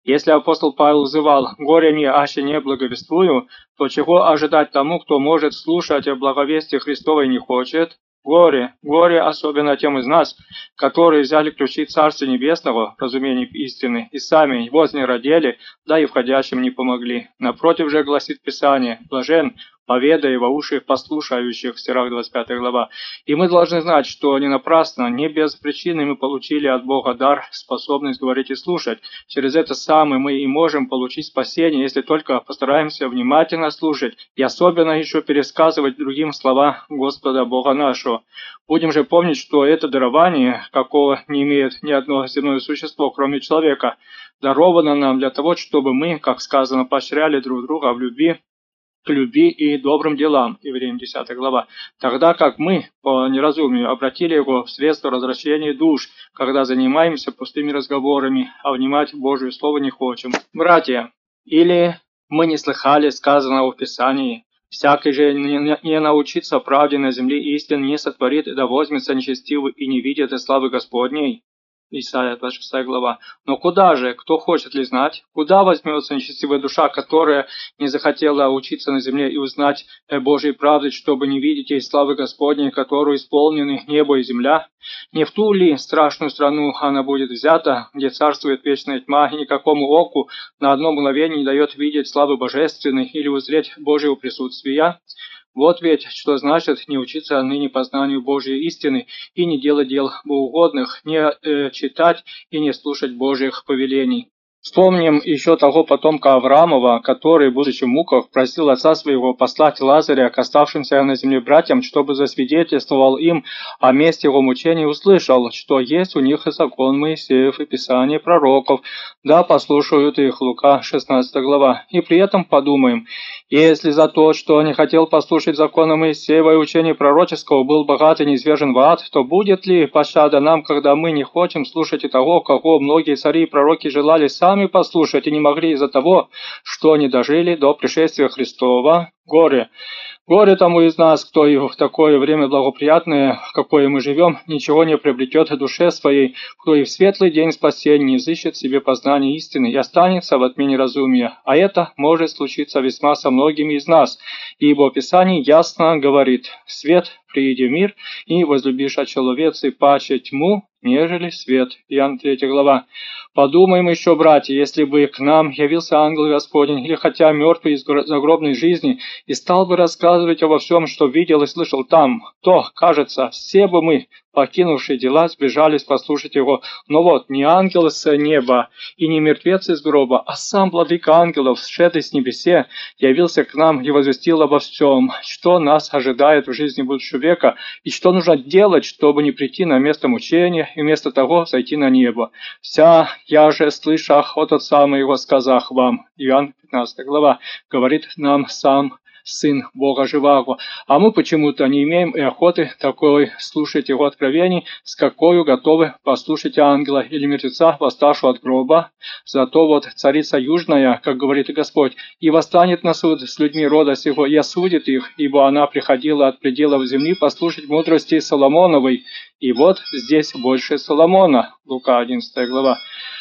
Если апостол Павел взывал «Горе мне, аще не благовествую», то чего ожидать тому, кто может слушать о благовестии Христовой и не хочет? Горе, горе особенно тем из нас, которые взяли ключи Царства Небесного, разумение истины, и сами его не родили, да и входящим не помогли. Напротив же гласит Писание: «Блажен, поведай во уши послушающих», Сирах 25 глава. И мы должны знать, что не напрасно, не без причины мы получили от Бога дар, способность говорить и слушать. Через это самое мы и можем получить спасение, если только постараемся внимательно слушать и особенно еще пересказывать другим слова Господа Бога нашего. Будем же помнить, что это дарование, какого не имеет ни одно земное существо, кроме человека, даровано нам для того, чтобы мы, как сказано, поощряли друг друга в любви, к любви и добрым делам, Евреям 10 глава, тогда как мы, по неразумию, обратили его в средство развращения душ, когда занимаемся пустыми разговорами, а внимать Божие Слово не хотим. Братья, или мы не слыхали сказанного в Писании: «Всякий же не научится правде на земле истин, не сотворит, да возьмется нечестивый и не видит и славы Господней». Исайя 26 глава. Но куда же, кто хочет ли знать? Куда возьмется нечестивая душа, которая не захотела учиться на земле и узнать Божьей правды, чтобы не видеть ей славы Господней, которую исполнены небо и земля? Не в ту ли страшную страну она будет взята, где царствует вечная тьма, и никакому оку на одно мгновение не дает видеть славы божественной или узреть Божьего присутствия? Вот ведь что значит не учиться ныне познанию Божьей истины и не делать дел богоугодных, не читать и не слушать Божьих повелений. Вспомним еще того потомка Авраамова, который, будучи в муках, просил отца своего послать Лазаря к оставшимся на земле братьям, чтобы засвидетельствовал им о месте его мучений, и услышал, что есть у них и закон Моисеев, и Писание пророков, да послушают их. Лука 16 глава. И при этом подумаем, если за то, что не хотел послушать закона Моисеева и учения пророческого, был богат и низвержен в ад, то будет ли пощада нам, когда мы не хотим слушать и того, кого многие цари и пророки желали сами послушать и не могли из-за того, что не дожили до пришествия Христова? Горе! Горе тому из нас, кто и в такое время благоприятное, в какое мы живем, ничего не приобретет в душе своей, кто и в светлый день спасения не изыщет себе познания истины и останется в отмене разумия. А это может случиться весьма со многими из нас, ибо Писание ясно говорит: «Свет прииди в мир, и возлюбишь от человецы паче тьму, нежели свет». Иоанн 3 глава. Подумаем еще, братья, если бы к нам явился ангел Господень, или хотя мертвый из загробной жизни, и стал бы рассказывать обо всем, что видел и слышал там, то, кажется, все бы мы, покинувшие дела, сбежались послушать его. Но вот, не ангел с неба и не мертвец из гроба, а сам владыка ангелов, сшедший с небесе, явился к нам и возвестил обо всем, что нас ожидает в жизни будущего века, и что нужно делать, чтобы не прийти на место мучения, и вместо того зайти на небо. «Вся я же, слышах от Отца моего, сказах вам». Иоанн 15 глава. Говорит нам сам Сын Бога Живаго, а мы почему-то не имеем и охоты такой слушать его откровений, с какой готовы послушать ангела или мертвеца, восставшего от гроба. Зато вот царица Южная, как говорит Господь, и восстанет на суд с людьми рода сего, и осудит их, ибо она приходила от пределов земли послушать мудрости Соломоновой. И вот здесь больше Соломона. Лука 11 глава.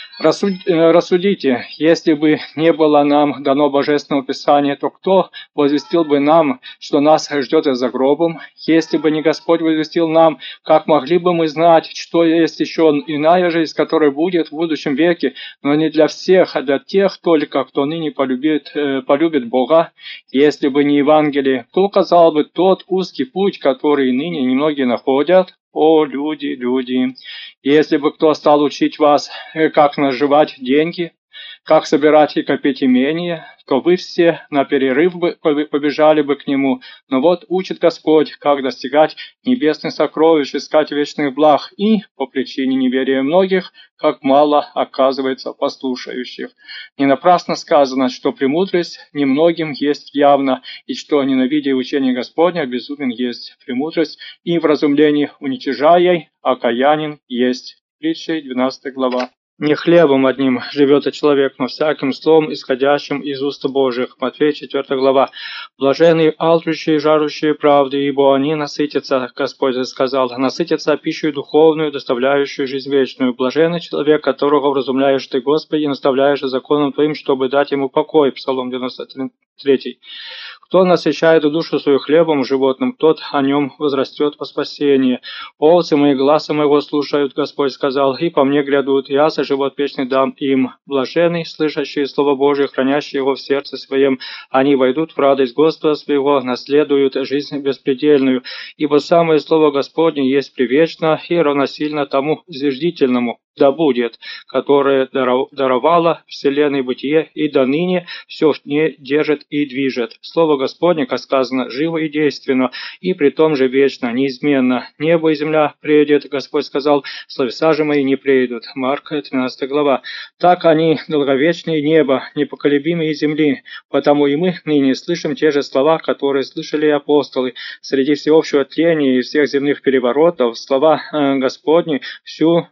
Рассудите, если бы не было нам дано Божественного Писания, то кто возвестил бы нам, что нас ждет за гробом? Если бы не Господь возвестил нам, как могли бы мы знать, что есть еще иная жизнь, которая будет в будущем веке, но не для всех, а для тех только, кто ныне полюбит Бога? Если бы не Евангелие, кто указал бы тот узкий путь, который ныне немногие находят? О, люди, люди! Если бы кто стал учить вас, как наживать деньги, как собирать и копить имение, то вы все на перерыв бы побежали бы к нему. Но вот учит Господь, как достигать небесных сокровищ, искать вечных благ, и, по причине неверия многих, как мало оказывается послушающих. Не напрасно сказано, что премудрость немногим есть явно, и что, ненавидя учение Господня, безумен есть премудрость, и в разумлении уничижая, окаянин есть. Притча 12 глава. Не хлебом одним живет человек, но всяким словом, исходящим из уст Божьих. Матфея 4 глава. Блаженные, алчущие, жарущие правды, ибо они насытятся, Господь сказал, насытятся пищей духовную, доставляющую жизнь вечную. Блаженный человек, которого вразумляешь ты, Господи, и наставляешь законом Твоим, чтобы дать ему покой. Псалом 93. Кто насыщает душу свою хлебом животным, тот о нем возрастет во спасение. Овцы мои гласа моего слушают, Господь сказал, и по мне грядут, я за живот вечный дам им. Блаженный, слышащие Слово Божие, хранящие его в сердце своем, они войдут в радость Господа своего, наследуют жизнь беспредельную. Ибо самое Слово Господне есть привечно и равносильно тому зиждительному, да будет, которое даровало вселенной бытие и до ныне все в ней держит и движет. Слово Господне, как сказано, живо и действенно, и при том же вечно, неизменно. Небо и земля придет, Господь сказал, словеса же мои не придут. Марк 13 глава. Так они долговечные неба, непоколебимые земли, потому и мы ныне слышим те же слова, которые слышали апостолы. Среди всеобщего тления и всех земных переворотов слова Господни все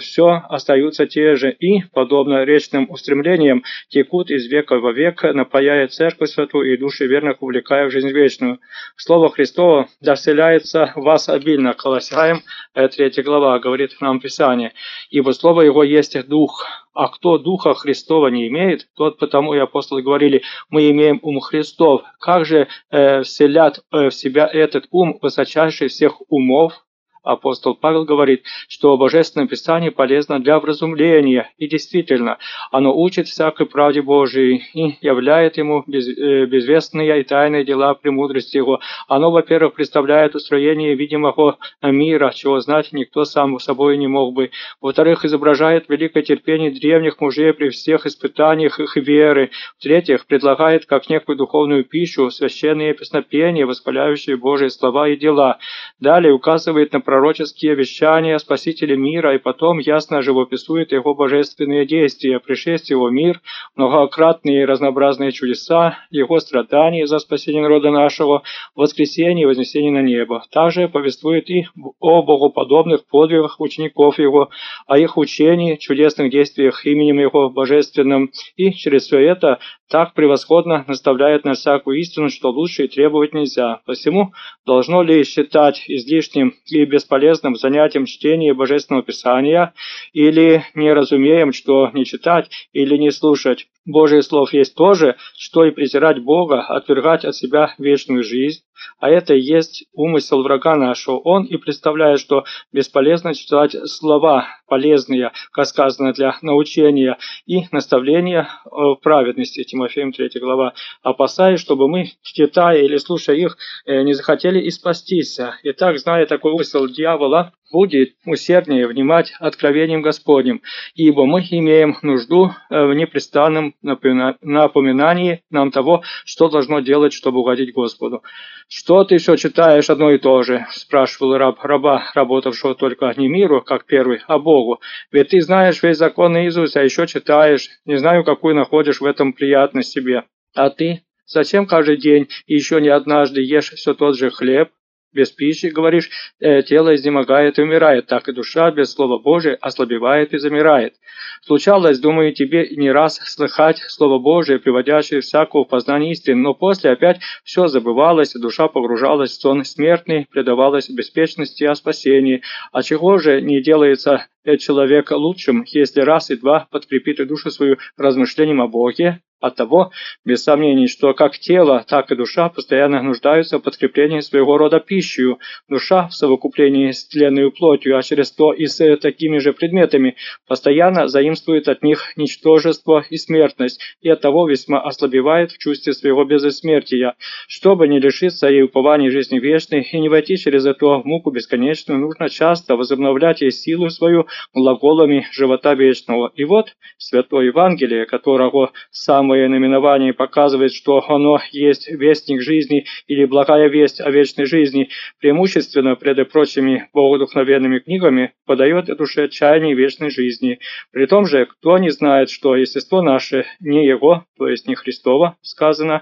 остаются те же и, подобно речным устремлениям, текут из века во век, напояя церковь святую и души верных увлекая в жизнь вечную. Слово Христово да вселяется в вас обильно. Колоссяям 3 глава, говорит нам Писание. Ибо Слово Его есть Дух. А кто Духа Христова не имеет, тот потому и апостолы говорили, мы имеем ум Христов. Как же вселят в себя этот ум высочайший всех умов? Апостол Павел говорит, что Божественное Писание полезно для вразумления, и действительно, оно учит всякой правде Божией и являет ему безвестные и тайные дела премудрости его. Оно, во-первых, представляет устроение видимого мира, чего знать никто сам собой не мог бы. Во-вторых, изображает великое терпение древних мужей при всех испытаниях их веры. В-третьих, предлагает как некую духовную пищу священные песнопения, восхваляющие Божьи слова и дела. Далее указывает на пророческие вещания Спасителя мира и потом ясно живописует его божественные действия, пришествие его в мир, многократные и разнообразные чудеса, его страдания за спасение народа нашего, воскресение и вознесение на небо. Также повествует и о богоподобных подвигах учеников его, о их учении, чудесных действиях именем его божественным, и через все это так превосходно наставляет на всякую истину, что лучше и требовать нельзя. Посему должно ли считать излишним и бесполезным занятием чтения Божественного Писания, или не разумеем, что не читать или не слушать Божьих слов есть то же, что и презирать Бога, отвергать от себя вечную жизнь, а это и есть умысел врага нашего. Он и представляет, что бесполезно читать слова полезные, как сказано, для научения и наставления в праведности, Тимофеем 3 глава, опасаясь, чтобы мы, читая или слушая их, не захотели и спастись. Итак, зная такой умысел дьявола, будет усерднее внимать откровением Господним, ибо мы имеем нужду в непрестанном напоминании нам того, что должно делать, чтобы угодить Господу. «Что ты все читаешь одно и то же?» – спрашивал раба, работавшего только не миру, как первый, а Богу. «Ведь ты знаешь весь закон наизусть, а еще читаешь. Не знаю, какую находишь в этом приятность себе. А ты? Зачем каждый день и еще не однажды ешь все тот же хлеб? Без пищи, говоришь, тело изнемогает и умирает, так и душа без Слова Божия ослабевает и замирает. Случалось, думаю, тебе не раз слыхать Слово Божие, приводящее всякого в познание истины, но после опять все забывалось, душа погружалась в сон смертный, предавалась беспечности о спасении. А чего же не делается человек лучшим, если раз и два подкрепит душу свою размышлением о Боге? Оттого, без сомнений, что как тело, так и душа постоянно нуждаются в подкреплении своего рода пищей. Душа в совокуплении с тленной плотью, а через то и с такими же предметами, постоянно заимствует от них ничтожество и смертность, и оттого весьма ослабевает в чувстве своего бессмертия. Чтобы не лишиться ей упования жизни вечной и не войти через эту муку бесконечную, нужно часто возобновлять ей силу свою глаголами живота вечного. И вот Святое Евангелие, которого самое наименование показывает, что оно есть вестник жизни или благая весть о вечной жизни, преимущественно пред прочими богодухновенными книгами подает душе чаяние вечной жизни. При том же, кто не знает, что естество наше не его, то есть не Христово, сказано,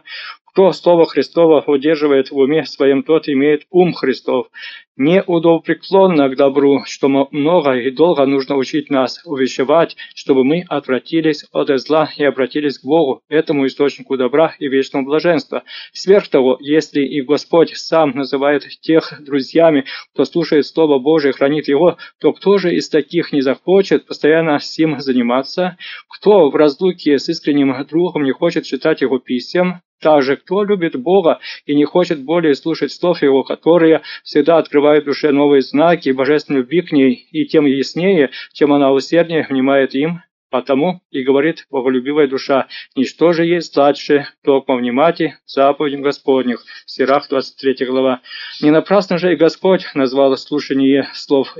Кто Слово Христово удерживает в уме своем, тот имеет ум Христов. Неудовлетворенно к добру, что много и долго нужно учить нас, увещевать, чтобы мы отвратились от зла и обратились к Богу, этому источнику добра и вечного блаженства. Сверх того, если и Господь сам называет тех друзьями, кто слушает Слово Божие и хранит его, то кто же из таких не захочет постоянно сим заниматься? Кто в разлуке с искренним другом не хочет читать его писем? Также, кто любит Бога и не хочет более слушать слов Его, которые всегда открывают душе новые знаки божественной любви к ней, и тем яснее, чем она усерднее внимает им, потому и говорит боголюбивая душа: «Ничто же есть сладше, только внимайте заповедям Господних». Сирах, 23 глава. Не напрасно же и Господь назвал слушание слов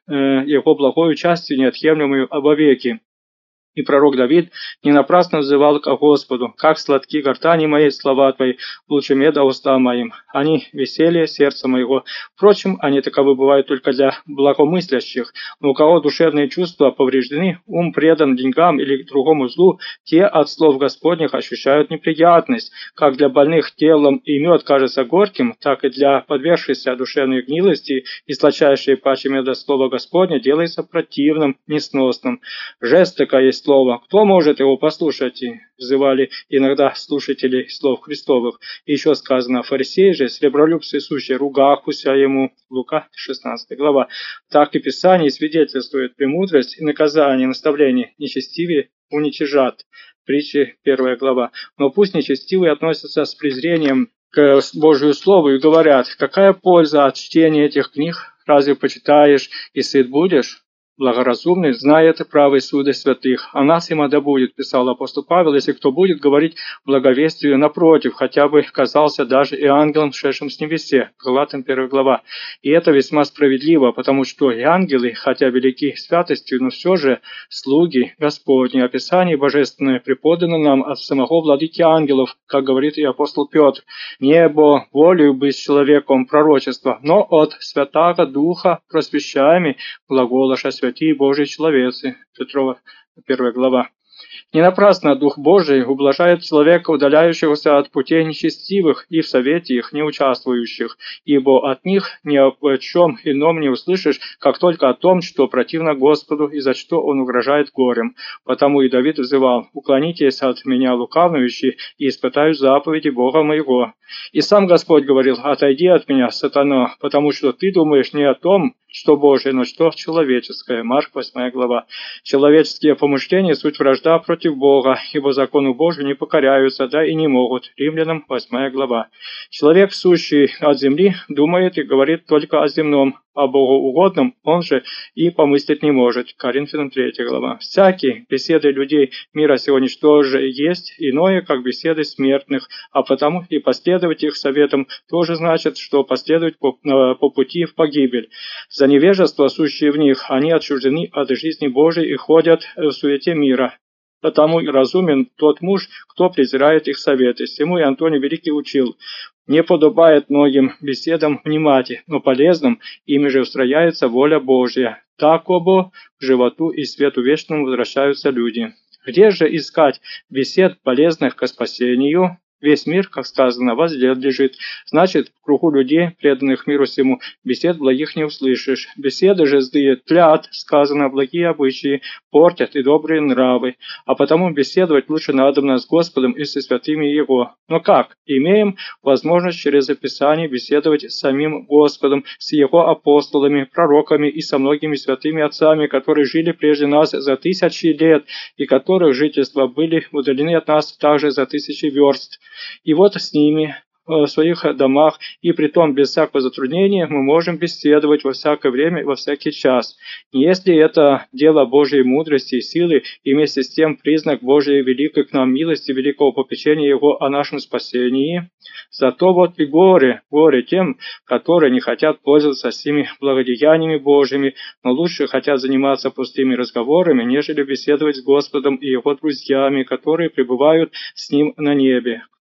Его благою частью, неотъемлемую вовеки. И пророк Давид не напрасно взывал к Господу: «Как сладки гортани моей слова Твои, лучше меда уста моим. Они веселье сердца моего». Впрочем, они таковы бывают только для благомыслящих. Но у кого душевные чувства повреждены, ум предан деньгам или другому злу, те от слов Господних ощущают неприятность. Как для больных телом и мед кажется горьким, так и для подвергшихся душевной гнилости и сладчайшее паче меда слова Господня делается противным, несносным. Жестоко есть слово. Кто может его послушать? И взывали иногда слушателей слов Христовых. И еще сказано: фарисеи же, сребролюбцы сущие, ругахуся ему. Лука, 16 глава. Так и Писание свидетельствует: премудрость и наказание, наставление нечестивее уничижат. Притчи, 1 глава. Но пусть нечестивые относятся с презрением к Божию Слову и говорят: какая польза от чтения этих книг? Разве почитаешь и сыт будешь? Благоразумный знает правый суды святых, а нас ему да будет, писал апостол Павел, если кто будет говорить благовестию напротив, хотя бы казался даже и ангелом, шедшим с небесе. Галатам, 1 глава. И это весьма справедливо, потому что и ангелы, хотя велики святостью, но все же слуги Господни. Описание божественное преподано нам от самого владыки ангелов, как говорит и апостол Петр: «Небо волею быть человеком пророчества, но от Святаго Духа просвещаемый глаголоша святые Божьи человецы». Петрова, 1 глава. Не напрасно Дух Божий ублажает человека, удаляющегося от путей нечестивых и в совете их не участвующих, ибо от них ни о чем ином не услышишь, как только о том, что противно Господу и за что Он угрожает горем. Потому и Давид взывал: «Уклонитесь от меня, лукавнующие, и испытаю заповеди Бога моего». И сам Господь говорил: «Отойди от меня, сатана, потому что ты думаешь не о том, что Божие, но что человеческое». Марк, 8 глава. Человеческие помышления – суть вражда против Бога, ибо закону Божию не покоряются, да и не могут. Римлянам, 8 глава. Человек, сущий от земли, думает и говорит только о земном, о богоугодном он же и помыслить не может. Коринфянам, 3 глава. Всякие беседы людей мира сего ничто же есть иное, как беседы смертных, а потому и последовать их советам тоже значит, что последовать по пути в погибель. За невежество, сущее в них, они отчуждены от жизни Божией и ходят в суете мира. Потому и разумен тот муж, кто презирает их советы. Сему и Антоний Великий учил: «Не подобает многим беседам внимать, но полезным ими же устрояется воля Божья. Так обо к животу и свету вечному возвращаются люди». Где же искать бесед, полезных ко спасению? Весь мир, как сказано, возлежит. Значит, в кругу людей, преданных миру сему, бесед благих не услышишь. Беседы же злые тлят, сказано, благие обычаи, портят и добрые нравы. А потому беседовать лучше надобно с Господом и со святыми Его. Но как? Имеем возможность через Писание беседовать с самим Господом, с Его апостолами, пророками и со многими святыми отцами, которые жили прежде нас за тысячи лет, и которых жительства были удалены от нас также за тысячи верст. И вот с ними в своих домах, и притом без всякого затруднения мы можем беседовать во всякое время и во всякий час. Если это дело Божьей мудрости и силы, и вместе с тем признак Божьей великой к нам милости, великого попечения Его о нашем спасении, зато вот и горе тем, которые не хотят пользоваться всеми благодеяниями Божьими, но лучше хотят заниматься пустыми разговорами, нежели беседовать с Господом и Его друзьями, которые пребывают с Ним на небе.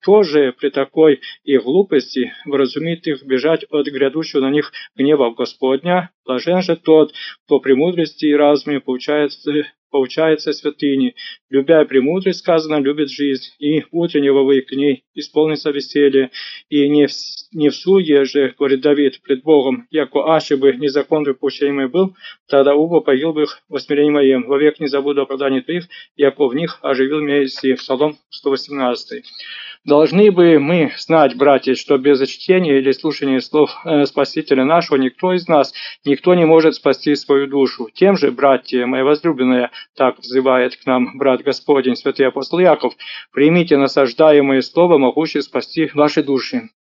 Кто же при такой их глупости вразумит их бежать от грядущего на них гнева Господня? Блажен же тот, кто премудрости и разуме поучается святыни. Любя премудрость, сказано, любит жизнь, и утреннего вы к ней исполнится веселье. И не в суе же, говорит Давид, пред Богом, яко аще бы незакон допущаемый был, тогда убо погил бы их во смирении моем. Вовек не забуду оправданий твоих, яко в них оживил меня Иси. Псалом 118. Должны бы мы знать, братья, что без чтения или слушания слов Спасителя нашего никто из нас, никто не может спасти свою душу. Тем же, братья, моя возлюбленная, так взывает к нам брат Господень, святый апостол Яков, примите насаждаемое слово, могущее спасти ваши души.